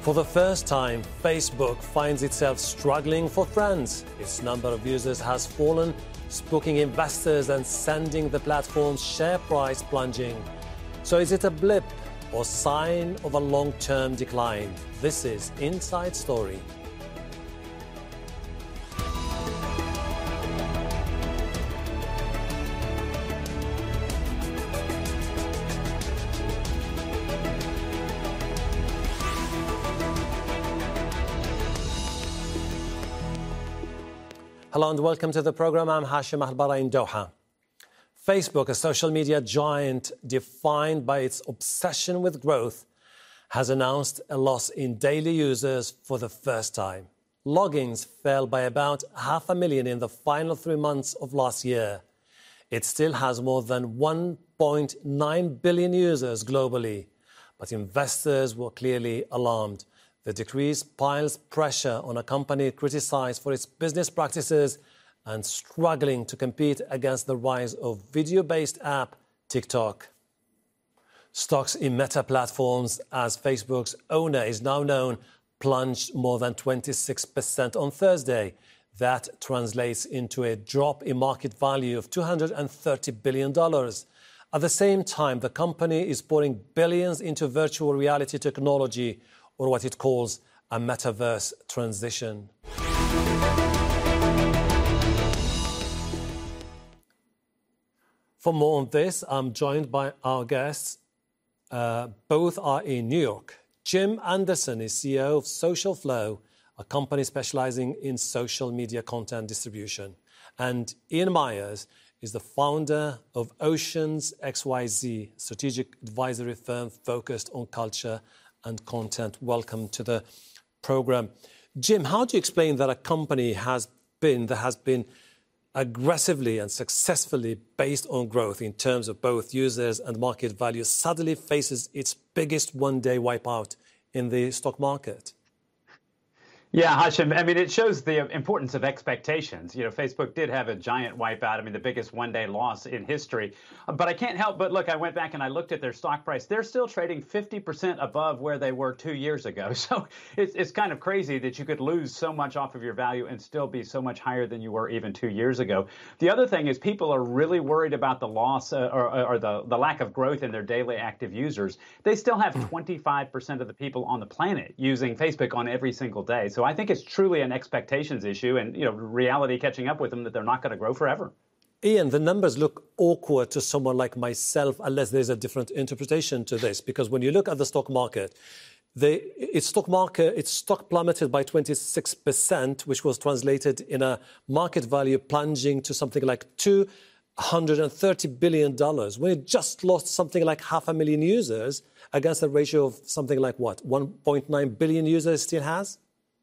For the first time, Facebook finds itself struggling for friends. Its number of users has fallen, spooking investors and sending the platform's share price plunging. So is it a blip or sign of a long-term decline? This is Inside Story. Hello and welcome to the program. I'm Hashim Al-Bara in Doha. Facebook, a social media giant defined by its obsession with growth, has announced a loss in daily users for the first time. Logins fell by about 500,000 in the final 3 months of last year. It still has more than 1.9 billion users globally, but investors were clearly alarmed. The decrease piles pressure on a company criticized for its business practices and struggling to compete against the rise of video-based app TikTok. Stocks in Meta Platforms, as Facebook's owner is now known, plunged more than 26% on Thursday. That translates into a drop in market value of $230 billion. At the same time, the company is pouring billions into virtual reality technology, or what it calls a metaverse transition. For more on this, I'm joined by our guests. Both are in New York. Jim Anderson is CEO of Social Flow, a company specializing in social media content distribution. And Ian Myers is the founder of Oceans XYZ, a strategic advisory firm focused on culture and content. Welcome to the program. Jim, how do you explain that a company that has been aggressively and successfully based on growth in terms of both users and market value suddenly faces its biggest one-day wipeout in the stock market? Yeah, Hashim, I mean, it shows the importance of expectations. You know, Facebook did have a giant wipeout, I mean, the biggest one-day loss in history. But I can't help but look, I went back and I looked at their stock price. They're still trading 50% above where they were 2 years ago. So it's kind of crazy that you could lose so much off of your value and still be so much higher than you were even 2 years ago. The other thing is people are really worried about the loss or the lack of growth in their daily active users. They still have 25% of the people on the planet using Facebook on every single day. So I think it's truly an expectations issue and, you know, reality catching up with them that they're not going to grow forever. Ian, the numbers look awkward to someone like myself unless there's a different interpretation to this, because when you look at the stock market, its stock plummeted by 26%, which was translated in a market value plunging to something like $230 billion, when it just lost something like 500,000 users against a ratio of something like what, 1.9 billion users it still has?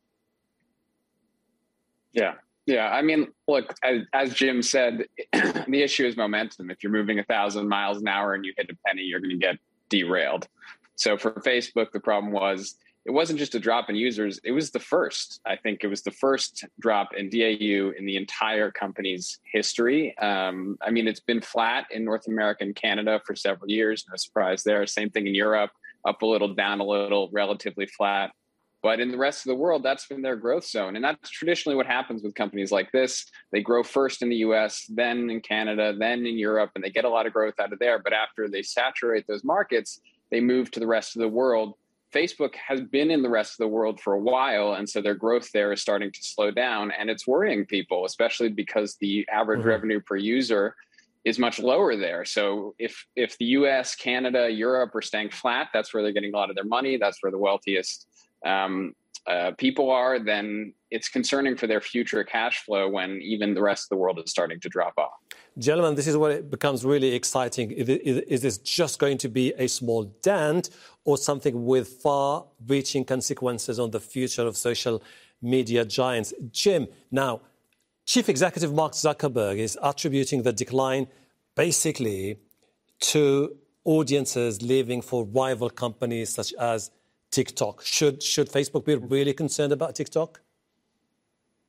Yeah. I mean, look, as Jim said, the issue is momentum. If you're moving 1,000 miles an hour and you hit a penny, you're going to get derailed. So for Facebook, the problem was it wasn't just a drop in users. It was the first. I think it was the first drop in DAU in the entire company's history. I mean, it's been flat in North America and Canada for several years. No surprise there. Same thing in Europe, up a little, down a little, relatively flat. But in the rest of the world, that's been their growth zone. And that's traditionally what happens with companies like this. They grow first in the US, then in Canada, then in Europe, and they get a lot of growth out of there. But after they saturate those markets, they move to the rest of the world. Facebook has been in the rest of the world for a while. And so their growth there is starting to slow down. And it's worrying people, especially because the average revenue per user is much lower there. So if the US, Canada, Europe are staying flat, that's where they're getting a lot of their money. That's where the wealthiest people are, then it's concerning for their future cash flow when even the rest of the world is starting to drop off. Gentlemen, this is where it becomes really exciting. Is this just going to be a small dent or something with far-reaching consequences on the future of social media giants? Jim, now, Chief Executive Mark Zuckerberg is attributing the decline basically to audiences leaving for rival companies such as TikTok. Should Facebook be really concerned about TikTok?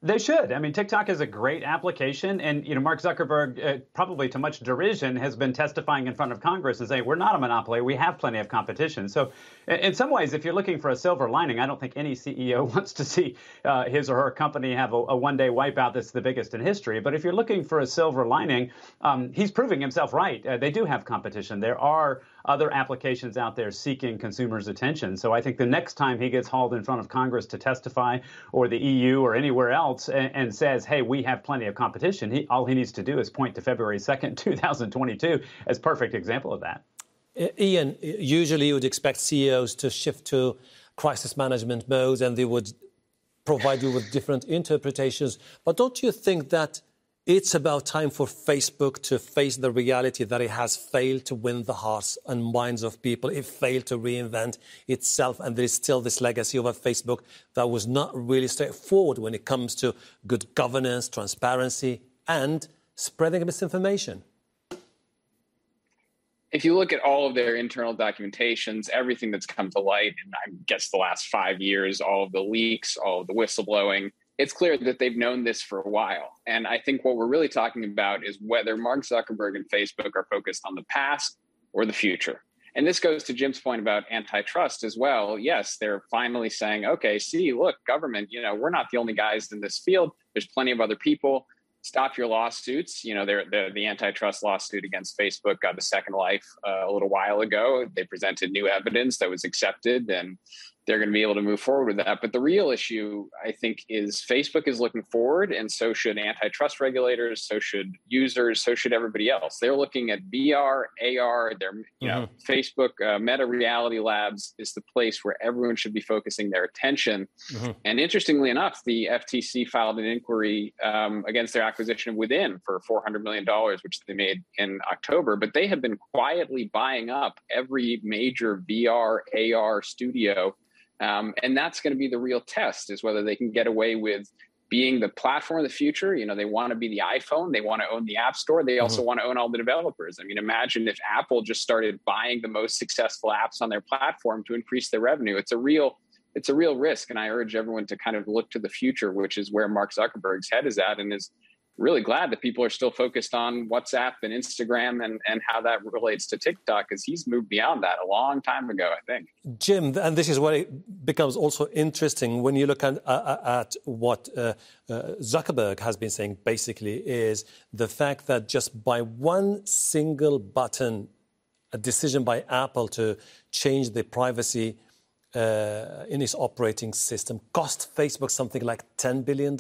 They should. I mean, TikTok is a great application. And, Mark Zuckerberg, probably to much derision, has been testifying in front of Congress and saying, we're not a monopoly. We have plenty of competition. So in some ways, if you're looking for a silver lining, I don't think any CEO wants to see his or her company have a one-day wipeout that's the biggest in history. But if you're looking for a silver lining, he's proving himself right. They do have competition. There are other applications out there seeking consumers' attention. So I think the next time he gets hauled in front of Congress to testify, or the EU or anywhere else, and says, hey, we have plenty of competition, all he needs to do is point to February 2nd, 2022 as perfect example of that. Ian, usually you would expect CEOs to shift to crisis management mode and they would provide you with different interpretations. But don't you think that it's about time for Facebook to face the reality that it has failed to win the hearts and minds of people? It failed to reinvent itself, and there is still this legacy of a Facebook that was not really straightforward when it comes to good governance, transparency, and spreading misinformation. If you look at all of their internal documentations, everything that's come to light in, I guess, the last 5 years, all of the leaks, all of the whistleblowing, it's clear that they've known this for a while. And I think what we're really talking about is whether Mark Zuckerberg and Facebook are focused on the past or the future. And this goes to Jim's point about antitrust as well. Yes, they're finally saying, okay, see, look, government, we're not the only guys in this field. There's plenty of other people. Stop your lawsuits. The antitrust lawsuit against Facebook got a second life a little while ago. They presented new evidence that was accepted, and they're going to be able to move forward with that. But the real issue, I think, is Facebook is looking forward, and so should antitrust regulators, so should users, so should everybody else. They're looking at VR, AR. Facebook, Meta Reality Labs is the place where everyone should be focusing their attention. And interestingly enough, the FTC filed an inquiry against their acquisition of Within for $400 million, which they made in October. But they have been quietly buying up every major VR, AR studio. And that's going to be the real test, is whether they can get away with being the platform of the future. They want to be the iPhone. They want to own the App Store. They also want to own all the developers. I mean, imagine if Apple just started buying the most successful apps on their platform to increase their revenue. It's a real risk. And I urge everyone to kind of look to the future, which is where Mark Zuckerberg's head is at, and is really glad that people are still focused on WhatsApp and Instagram and how that relates to TikTok, because he's moved beyond that a long time ago, I think. Jim, and this is where it becomes also interesting when you look at what Zuckerberg has been saying, basically, is the fact that just by one single button, a decision by Apple to change the privacy in its operating system cost Facebook something like $10 billion?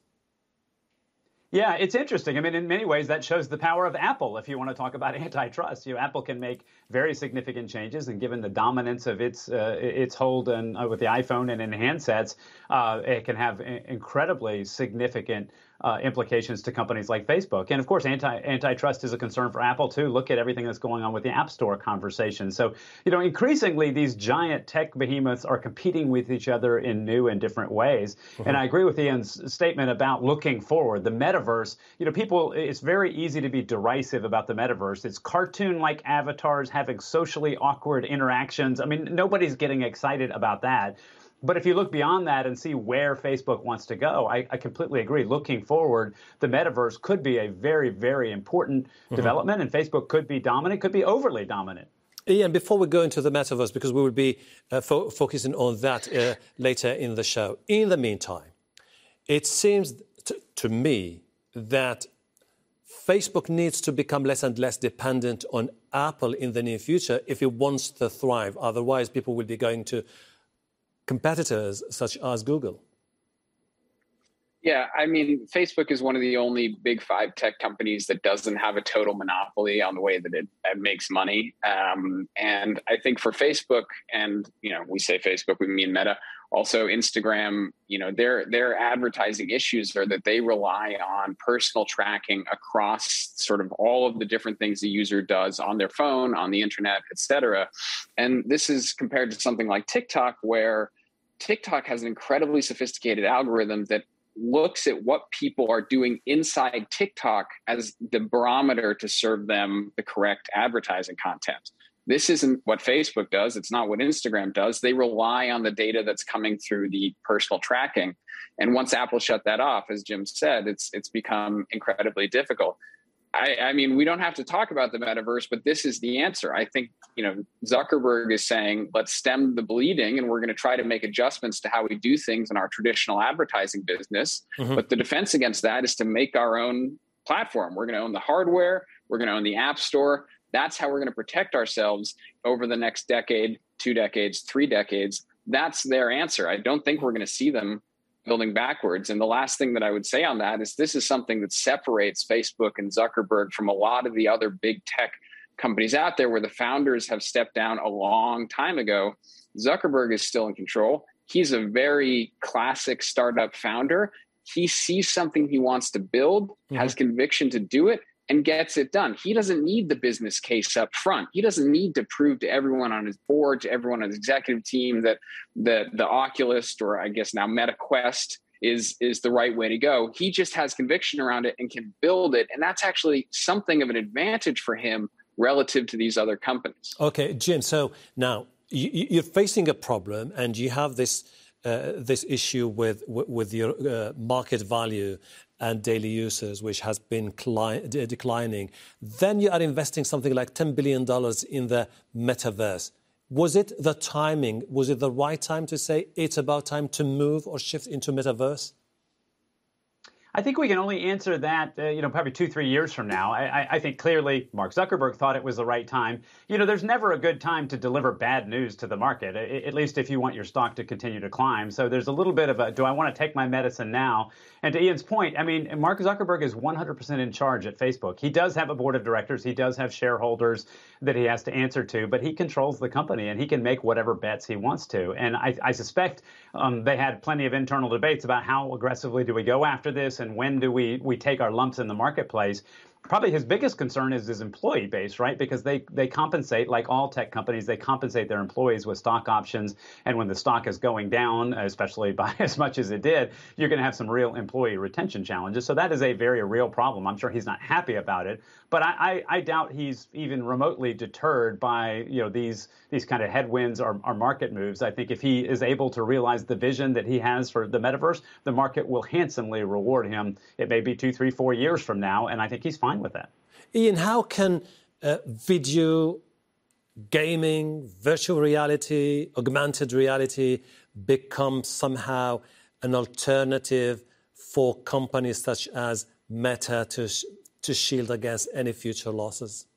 Yeah, it's interesting. I mean, in many ways, that shows the power of Apple. If you want to talk about antitrust, Apple can make very significant changes, and given the dominance of its hold with the iPhone and in handsets, it can have incredibly significant implications to companies like Facebook. And of course, antitrust is a concern for Apple too. Look at everything that's going on with the App Store conversation. So, increasingly these giant tech behemoths are competing with each other in new and different ways. And I agree with Ian's statement about looking forward. The metaverse, it's very easy to be derisive about the metaverse. It's cartoon-like avatars having socially awkward interactions. I mean, nobody's getting excited about that. But if you look beyond that and see where Facebook wants to go, I completely agree. Looking forward, the metaverse could be a very, very important development, and Facebook could be dominant, could be overly dominant. Ian, before we go into the metaverse, because we will be focusing on that later in the show, in the meantime, it seems to me that Facebook needs to become less and less dependent on Apple in the near future if it wants to thrive. Otherwise, people will be going to competitors such as Google. Yeah, I mean, Facebook is one of the only big five tech companies that doesn't have a total monopoly on the way that it makes money. And I think for Facebook, and, we say Facebook, we mean Meta, also Instagram, their advertising issues are that they rely on personal tracking across sort of all of the different things the user does on their phone, on the internet, et cetera. And this is compared to something like TikTok, where TikTok has an incredibly sophisticated algorithm that looks at what people are doing inside TikTok as the barometer to serve them the correct advertising content. This isn't what Facebook does. It's not what Instagram does. They rely on the data that's coming through the personal tracking. And once Apple shut that off, as Jim said, it's become incredibly difficult. I mean, we don't have to talk about the metaverse, but this is the answer. I think, Zuckerberg is saying, let's stem the bleeding, and we're going to try to make adjustments to how we do things in our traditional advertising business. Mm-hmm. But the defense against that is to make our own platform. We're going to own the hardware. We're going to own the app store. That's how we're going to protect ourselves over the next decade, 2 decades, 3 decades. That's their answer. I don't think we're going to see them building backwards. And the last thing that I would say on that is this is something that separates Facebook and Zuckerberg from a lot of the other big tech companies out there where the founders have stepped down a long time ago. Zuckerberg is still in control. He's a very classic startup founder. He sees something he wants to build, has conviction to do it, and gets it done. He doesn't need the business case up front. He doesn't need to prove to everyone on his board, to everyone on his executive team that the Oculus, or I guess now MetaQuest, is the right way to go. He just has conviction around it and can build it. And that's actually something of an advantage for him relative to these other companies. Okay, Jim, so now you're facing a problem and you have this issue with your market value and daily users, which has been declining. Then you are investing something like $10 billion in the metaverse. Was it the timing? Was it the right time to say it's about time to move or shift into metaverse? I think we can only answer that, probably 2-3 years from now. I think clearly Mark Zuckerberg thought it was the right time. There's never a good time to deliver bad news to the market, at least if you want your stock to continue to climb. So there's a little bit of do I want to take my medicine now? And to Ian's point, Mark Zuckerberg is 100% in charge at Facebook. He does have a board of directors. He does have shareholders that he has to answer to, but he controls the company and he can make whatever bets he wants to. And I suspect they had plenty of internal debates about how aggressively do we go after this and when do we take our lumps in the marketplace. Probably his biggest concern is his employee base, right? Because they compensate, like all tech companies, they compensate their employees with stock options. And when the stock is going down, especially by as much as it did, you're going to have some real employee retention challenges. So that is a very real problem. I'm sure he's not happy about it, but I doubt he's even remotely deterred by these kind of headwinds or market moves. I think if he is able to realize the vision that he has for the metaverse, the market will handsomely reward him. It may be 2, 3, 4 years from now, and I think he's fine with that. Ian, how can video, gaming, virtual reality, augmented reality become somehow an alternative for companies such as Meta to shield against any future losses?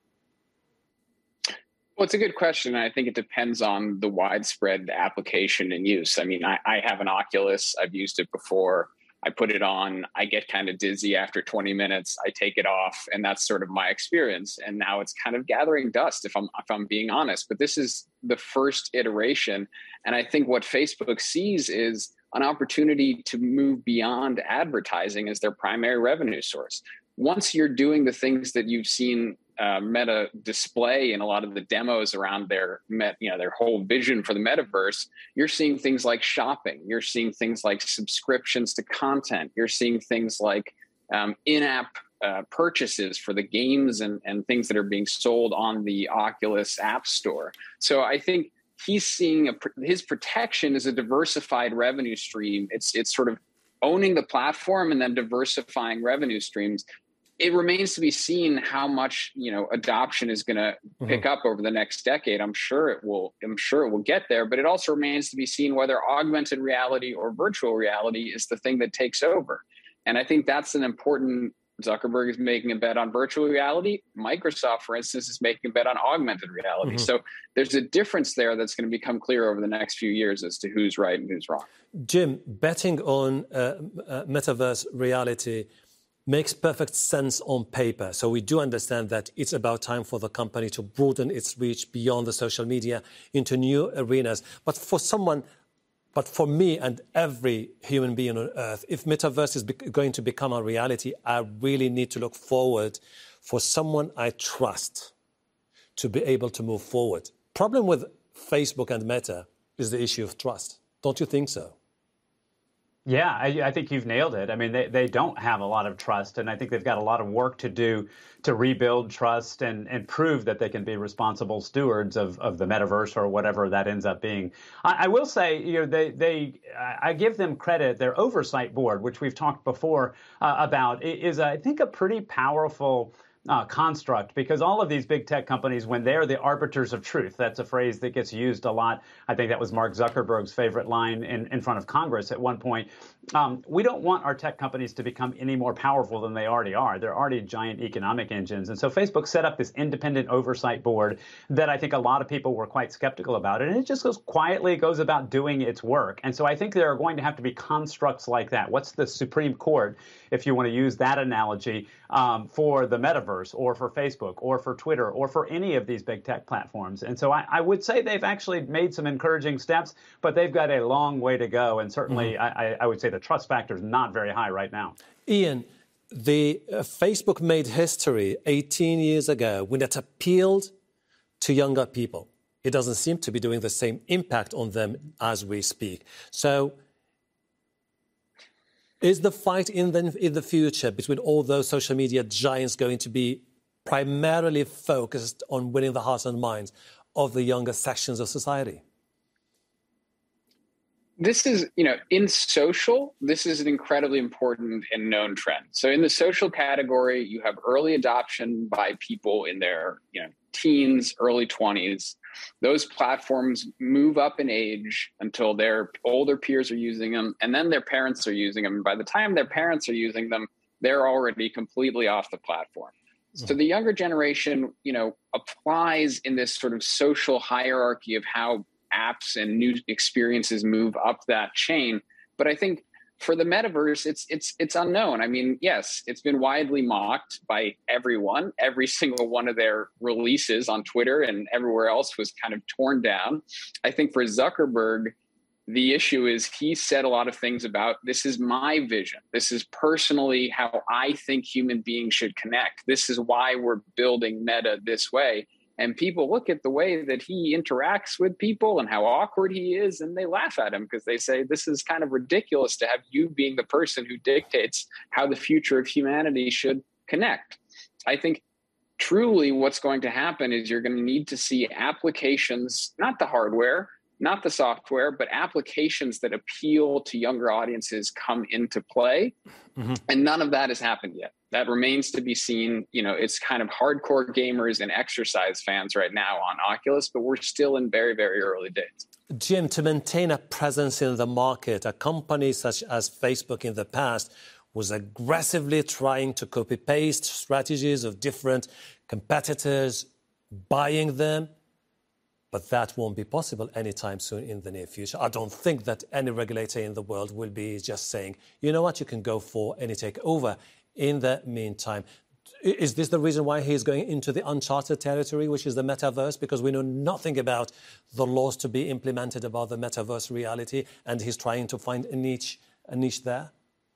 Well, it's a good question. I think it depends on the widespread application and use. I have an Oculus. I've used it before. I put it on, I get kind of dizzy after 20 minutes, I take it off, and that's sort of my experience. And now it's kind of gathering dust, if I'm being honest. But this is the first iteration. And I think what Facebook sees is an opportunity to move beyond advertising as their primary revenue source. Once you're doing the things that you've seen Meta display in a lot of the demos around their whole vision for the metaverse, you're seeing things like shopping. You're seeing things like subscriptions to content. You're seeing things like in-app purchases for the games and things that are being sold on the Oculus App Store. So I think he's seeing his protection is a diversified revenue stream. It's sort of owning the platform and then diversifying revenue streams. It remains to be seen how much adoption is going to pick up over the next decade. I'm sure it will get there, but it also remains to be seen whether augmented reality or virtual reality is the thing that takes over. And I think that's an important. Zuckerberg is making a bet on virtual reality. Microsoft, for instance, is making a bet on augmented reality. So there's a difference there that's going to become clear over the next few years as to who's right and who's wrong. Jim, betting on metaverse reality makes perfect sense on paper. So we do understand that it's about time for the company to broaden its reach beyond the social media into new arenas. But for me and every human being on earth, if metaverse is going to become a reality, I really need to look forward for someone I trust to be able to move forward. Problem with Facebook and Meta is the issue of trust. Don't you think so? Yeah, I think you've nailed it. I mean, they don't have a lot of trust, and I think they've got a lot of work to do to rebuild trust and prove that they can be responsible stewards of the metaverse or whatever that ends up being. I will say, I give them credit. Their oversight board, which we've talked before about, is I think a pretty powerful construct, because all of these big tech companies, when they're the arbiters of truth, that's a phrase that gets used a lot. I think that was Mark Zuckerberg's favorite line in front of Congress at one point. We don't want our tech companies to become any more powerful than they already are. They're already giant economic engines. And so Facebook set up this independent oversight board that I think a lot of people were quite skeptical about. And it just goes about doing its work. And so I think there are going to have to be constructs like that. What's the Supreme Court, if you want to use that analogy, for the metaverse, or for Facebook, or for Twitter, or for any of these big tech platforms? And so I would say they've actually made some encouraging steps, but they've got a long way to go. And certainly, I would say the trust factor is not very high right now. Ian, Facebook made history 18 years ago when it appealed to younger people. It doesn't seem to be doing the same impact on them as we speak. So is the fight in the future between all those social media giants going to be primarily focused on winning the hearts and minds of the younger sections of society? This is, in social, this is an incredibly important and known trend. So in the social category, you have early adoption by people in their, teens, early 20s. Those platforms move up in age until their older peers are using them, and then their parents are using them. And by the time their parents are using them, they're already completely off the platform. So the younger generation, applies in this sort of social hierarchy of how apps and new experiences move up that chain. But I think for the metaverse, it's unknown. I mean, yes, it's been widely mocked by everyone. Every single one of their releases on Twitter and everywhere else was kind of torn down. I think for Zuckerberg, the issue is he said a lot of things about, this is my vision. This is personally how I think human beings should connect. This is why we're building Meta this way. And people look at the way that he interacts with people and how awkward he is, and they laugh at him because they say, this is kind of ridiculous to have you being the person who dictates how the future of humanity should connect. I think truly what's going to happen is you're going to need to see applications, not the hardware, not the software, but applications that appeal to younger audiences come into play. And none of that has happened yet. That remains to be seen. It's kind of hardcore gamers and exercise fans right now on Oculus, but we're still in very, very early days. Jim, to maintain a presence in the market, a company such as Facebook in the past was aggressively trying to copy-paste strategies of different competitors, buying them. But that won't be possible anytime soon in the near future. I don't think that any regulator in the world will be just saying, you know what, you can go for any takeover. In the meantime, is this the reason why he's going into the uncharted territory, which is the metaverse? Because we know nothing about the laws to be implemented about the metaverse reality, and he's trying to find a niche there?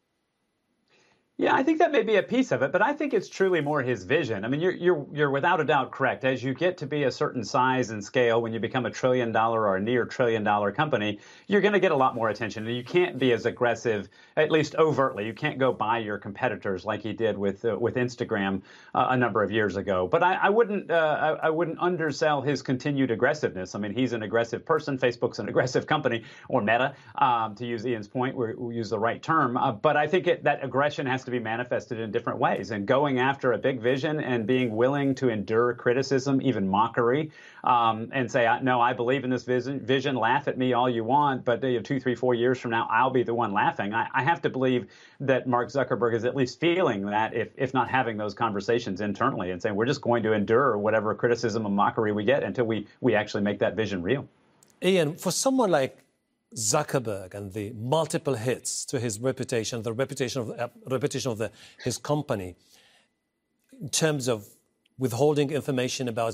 Yeah, I think that may be a piece of it, but I think it's truly more his vision. I mean, you're without a doubt correct. As you get to be a certain size and scale, when you become a $1 trillion or a near $1 trillion company, you're going to get a lot more attention. And you can't be as aggressive, at least overtly. You can't go buy your competitors like he did with Instagram a number of years ago. But I wouldn't undersell his continued aggressiveness. I mean, he's an aggressive person. Facebook's an aggressive company, or Meta, to use Ian's point. We use the right term. But I think that aggression has to be manifested in different ways, and going after a big vision and being willing to endure criticism, even mockery, and say, no, I believe in this vision, laugh at me all you want, but 2, 3, 4 years from now, I'll be the one laughing. I have to believe that Mark Zuckerberg is at least feeling that, if not having those conversations internally and saying, we're just going to endure whatever criticism and mockery we get until we actually make that vision real. Ian, for someone like Zuckerberg and the multiple hits to his reputation, the reputation of his company, in terms of withholding information about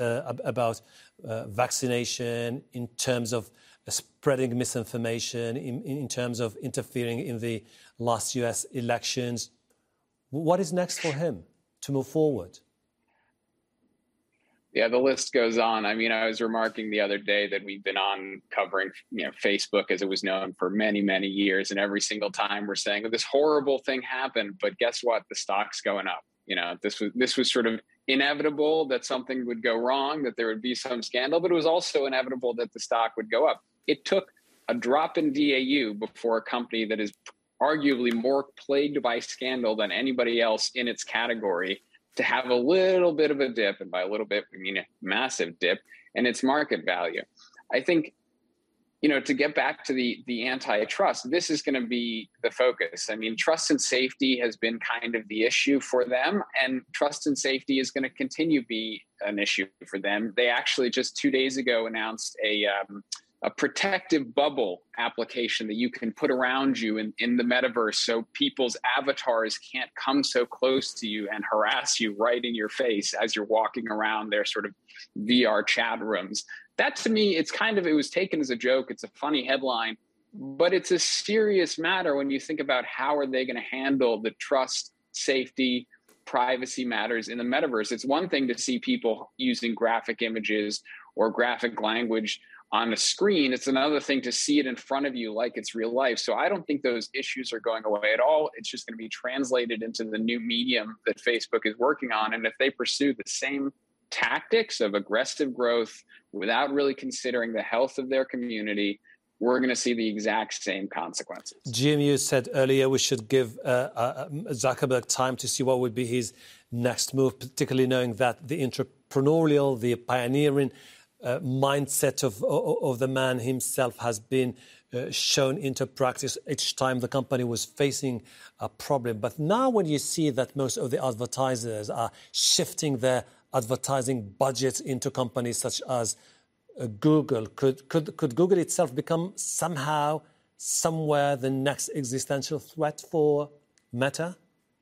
vaccination, in terms of spreading misinformation, in terms of interfering in the last U.S. elections, what is next for him to move forward? Yeah, the list goes on. I mean, I was remarking the other day that we've been on covering, Facebook as it was known for many, many years. And every single time we're saying this horrible thing happened, but guess what? The stock's going up. This was sort of inevitable that something would go wrong, that there would be some scandal, but it was also inevitable that the stock would go up. It took a drop in DAU before a company that is arguably more plagued by scandal than anybody else in its category to have a little bit of a dip, and by a little bit, we mean a massive dip, in its market value. I think, to get back to the antitrust, this is going to be the focus. I mean, trust and safety has been kind of the issue for them, and trust and safety is going to continue to be an issue for them. They actually just 2 days ago announced a protective bubble application that you can put around you in the metaverse so people's avatars can't come so close to you and harass you right in your face as you're walking around their sort of VR chat rooms. That, to me, it was taken as a joke. It's a funny headline, but it's a serious matter when you think about how are they going to handle the trust, safety, privacy matters in the metaverse. It's one thing to see people using graphic images or graphic language on a screen. It's another thing to see it in front of you like it's real life. So I don't think those issues are going away at all. It's just going to be translated into the new medium that Facebook is working on. And if they pursue the same tactics of aggressive growth without really considering the health of their community, we're going to see the exact same consequences. Jim, you said earlier we should give Zuckerberg time to see what would be his next move, particularly knowing that the entrepreneurial, the pioneering mindset of the man himself has been shown into practice each time the company was facing a problem. But now when you see that most of the advertisers are shifting their advertising budgets into companies such as Google, could Google itself become somehow, somewhere, the next existential threat for Meta?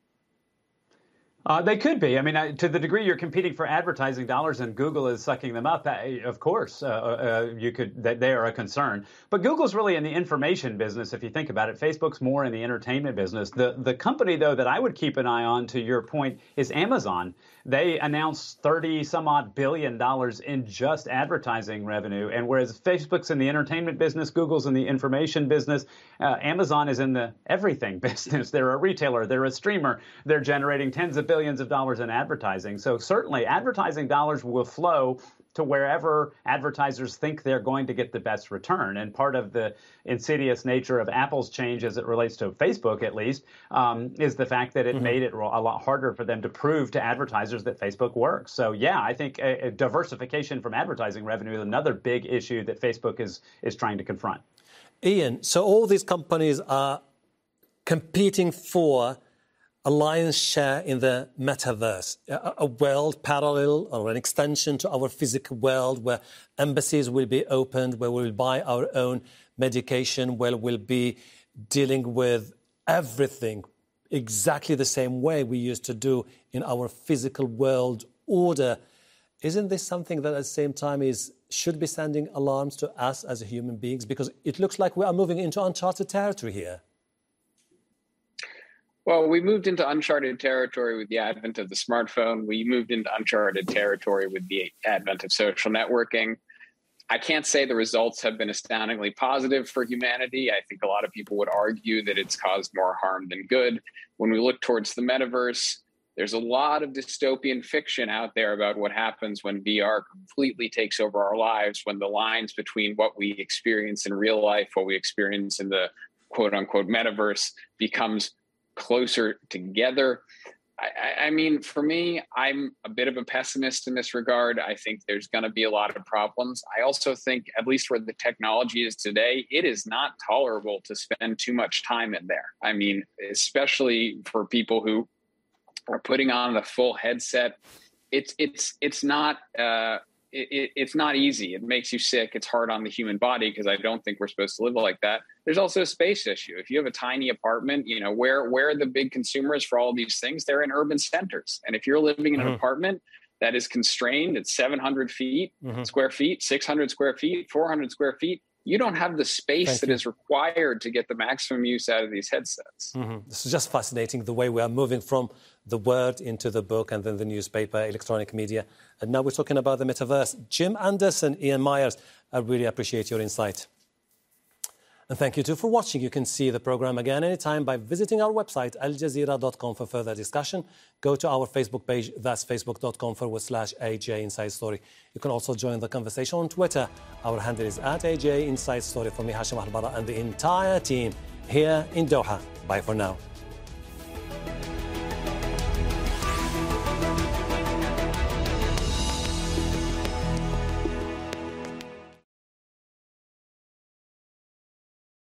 They could be. I mean, to the degree you're competing for advertising dollars and Google is sucking them up, of course, they are a concern. But Google's really in the information business, if you think about it. Facebook's more in the entertainment business. The company, though, that I would keep an eye on, to your point, is Amazon. They announced $30-some-odd billion in just advertising revenue. And whereas Facebook's in the entertainment business, Google's in the information business, Amazon is in the everything business. They're a retailer. They're a streamer. They're generating tens of billions of dollars in advertising. So certainly advertising dollars will flow to wherever advertisers think they're going to get the best return. And part of the insidious nature of Apple's change as it relates to Facebook, at least, is the fact that it made it a lot harder for them to prove to advertisers that Facebook works. So, yeah, I think a diversification from advertising revenue is another big issue that Facebook is trying to confront. Ian, so all these companies are competing for a lion's share in the metaverse, a world parallel or an extension to our physical world where embassies will be opened, where we'll buy our own medication, where we'll be dealing with everything exactly the same way we used to do in our physical world order. Isn't this something that at the same time should be sending alarms to us as human beings? Because it looks like we are moving into uncharted territory here. Well, we moved into uncharted territory with the advent of the smartphone. We moved into uncharted territory with the advent of social networking. I can't say the results have been astoundingly positive for humanity. I think a lot of people would argue that it's caused more harm than good. When we look towards the metaverse, there's a lot of dystopian fiction out there about what happens when VR completely takes over our lives, when the lines between what we experience in real life, what we experience in the quote unquote metaverse becomes closer together. I mean, for me, I'm a bit of a pessimist in this regard. I think there's going to be a lot of problems. I also think, at least where the technology is today, it is not tolerable to spend too much time in there. I mean, especially for people who are putting on the full headset, it's not easy. It makes you sick. It's hard on the human body because I don't think we're supposed to live like that. There's also a space issue. If you have a tiny apartment, where are the big consumers for all these things? They're in urban centers. And if you're living in an apartment that is constrained at 700 square feet, 600 square feet, 400 square feet, you don't have the space that is required to get the maximum use out of these headsets. This is just fascinating, the way we are moving from the word into the book and then the newspaper, electronic media. And now we're talking about the metaverse. Jim Anderson, Ian Myers, I really appreciate your insight. And thank you too for watching. You can see the program again anytime by visiting our website, aljazeera.com, for further discussion. Go to our Facebook page, that's facebook.com/AJ Inside Story. You can also join the conversation on Twitter. Our handle is @AJ Inside Story. For me, Hashim Al Bara, and the entire team here in Doha. Bye for now.